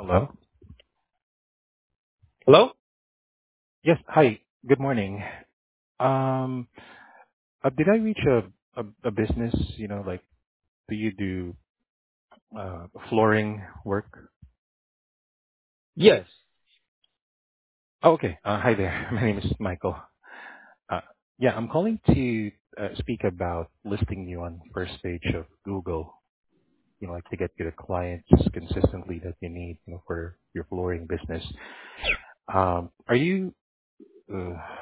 Hello? Hello? Yes. Hi. Good morning. Um, did I reach a business, like, do you do flooring work? Yes. Oh, okay. Hi there. My name is Michael. Uh, yeah, I'm calling to speak about listing you on first page of Google, like to get you the clients consistently that you need, for your flooring business. Are you?